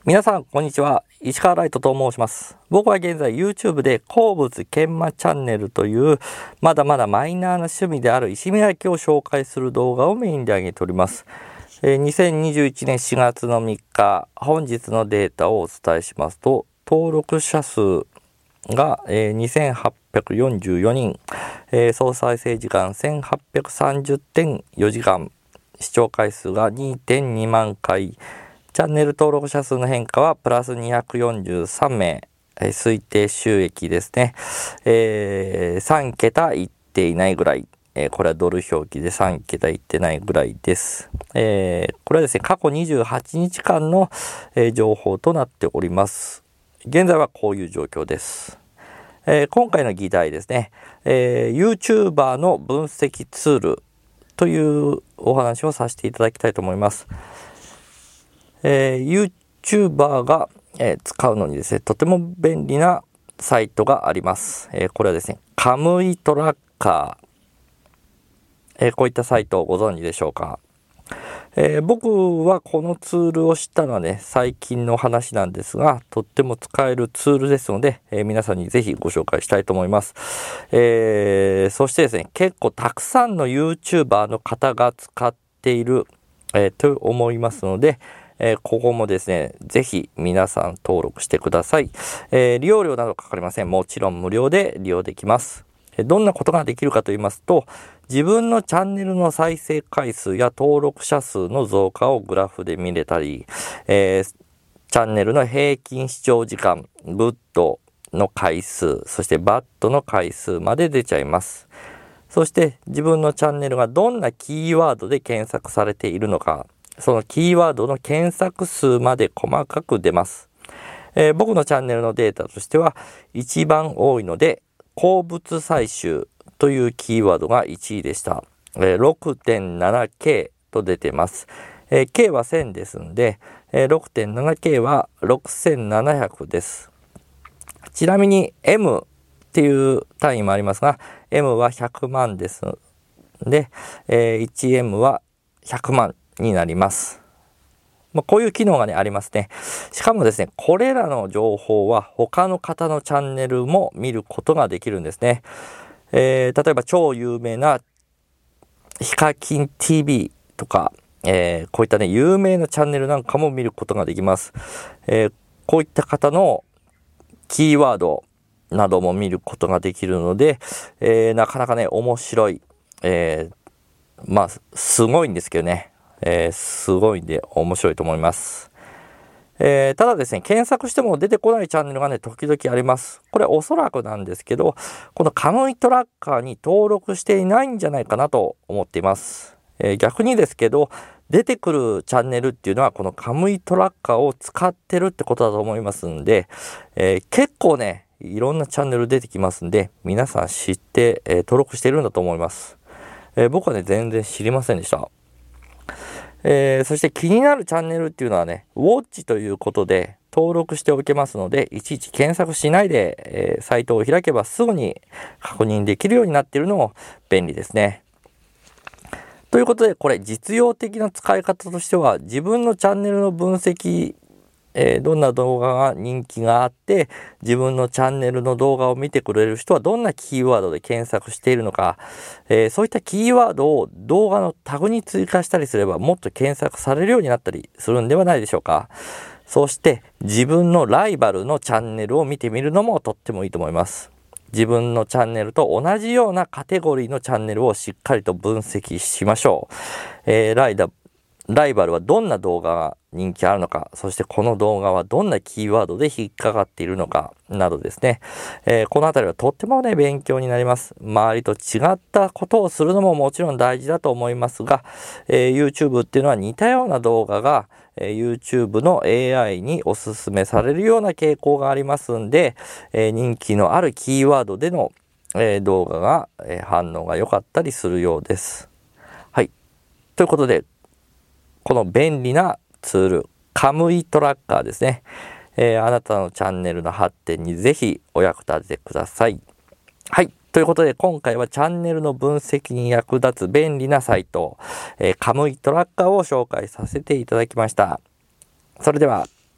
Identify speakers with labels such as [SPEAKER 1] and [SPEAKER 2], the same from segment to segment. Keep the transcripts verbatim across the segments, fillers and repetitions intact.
[SPEAKER 1] 皆さんこんにちは、石川ライトと申します。僕は現在 YouTube で鉱物研磨チャンネルというまだまだマイナーな趣味である石磨きを紹介する動画をメインで上げております。えー、にせんにじゅういちねんしがつのみっか、本日のデータをお伝えしますと、登録者数が、えー、にせんはっぴゃくよんじゅうよにん、えー、総再生時間せんはっぴゃくさんじゅってんよじかん、視聴回数が にてんにまんかい、チャンネル登録者数の変化はプラスにひゃくよんじゅうさんめい、えー、推定収益ですね、えー、さんけたいっていないぐらい、えー、これはドル表記でさんけたいってないぐらいです。えー、これはですね、過去にじゅうはちにちかんの、えー、情報となっております。現在はこういう状況です。えー、今回の議題ですね、えー、YouTuber の分析ツールというお話をさせていただきたいと思います。えー、YouTuber が、えー、使うのにですね、とても便利なサイトがあります。えー、これはですね、カムイトラッカー、えー、こういったサイトをご存知でしょうか。えー、僕はこのツールを知ったのはね、最近の話なんですが、とっても使えるツールですので、えー、皆さんにぜひご紹介したいと思います。えー、そしてですね、結構たくさんの YouTuber の方が使っている、えー、と思いますので、えー、ここもですね、ぜひ皆さん登録してください。えー、利用料などかかりません。もちろん無料で利用できます。どんなことができるかと言いますと、自分のチャンネルの再生回数や登録者数の増加をグラフで見れたり、えー、チャンネルの平均視聴時間、グッドの回数、そしてバッドの回数まで出ちゃいます。そして自分のチャンネルがどんなキーワードで検索されているのか、そのキーワードの検索数まで細かく出ます。えー、僕のチャンネルのデータとしては一番多いので、鉱物採集というキーワードがいちいでした。えー、ろくてんななケー と出てます。えー、K はせんですので、えー、ろくてんななケー はろくせんななひゃくです。ちなみに M っていう単位もありますが、M はひゃくまんですので、えー、いちエム はひゃくまんになります。まあ、こういう機能がね、ありますね。しかもですね、これらの情報は他の方のチャンネルも見ることができるんですね。えー、例えば超有名なヒカキン ティーブイ とか、えー、こういったね、有名なチャンネルなんかも見ることができます。えー、こういった方のキーワードなども見ることができるので、えー、なかなかね、面白い。えー、まあ、すごいんですけどね。えー、すごいんで面白いと思います。えー、ただですね、検索しても出てこないチャンネルがね、時々あります。これおそらくなんですけど、このカムイトラッカーに登録していないんじゃないかなと思っています。えー、逆にですけど、出てくるチャンネルっていうのはこのカムイトラッカーを使ってるってことだと思いますんで、えー、結構ね、いろんなチャンネル出てきますんで、皆さん知って、えー、登録しているんだと思います。えー、僕はね、全然知りませんでした。えー、そして気になるチャンネルっていうのはね、ウォッチということで登録しておけますので、いちいち検索しないで、えー、サイトを開けばすぐに確認できるようになっているのも便利ですね。ということで、これ実用的な使い方としては、自分のチャンネルの分析、えー、どんな動画が人気があって、自分のチャンネルの動画を見てくれる人はどんなキーワードで検索しているのか、えー、そういったキーワードを動画のタグに追加したりすればもっと検索されるようになったりするんではないでしょうか。そして自分のライバルのチャンネルを見てみるのもとってもいいと思います。自分のチャンネルと同じようなカテゴリーのチャンネルをしっかりと分析しましょう。えー、ライダライバルはどんな動画が人気あるのか、そしてこの動画はどんなキーワードで引っかかっているのかなどですね、えー、このあたりはとってもね勉強になります。周りと違ったことをするのももちろん大事だと思いますが、えー、YouTube っていうのは似たような動画が、えー、YouTube の エーアイ におすすめされるような傾向がありますんで、えー、人気のあるキーワードでの、えー、動画が、えー、反応が良かったりするようです。はい。ということで、この便利なツール、カムイトラッカーですね。えー、あなたのチャンネルの発展にぜひお役立ててください。はい。ということで、今回はチャンネルの分析に役立つ便利なサイト、えー、カムイトラッカーを紹介させていただきました。それでは。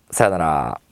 [SPEAKER 1] さよなら。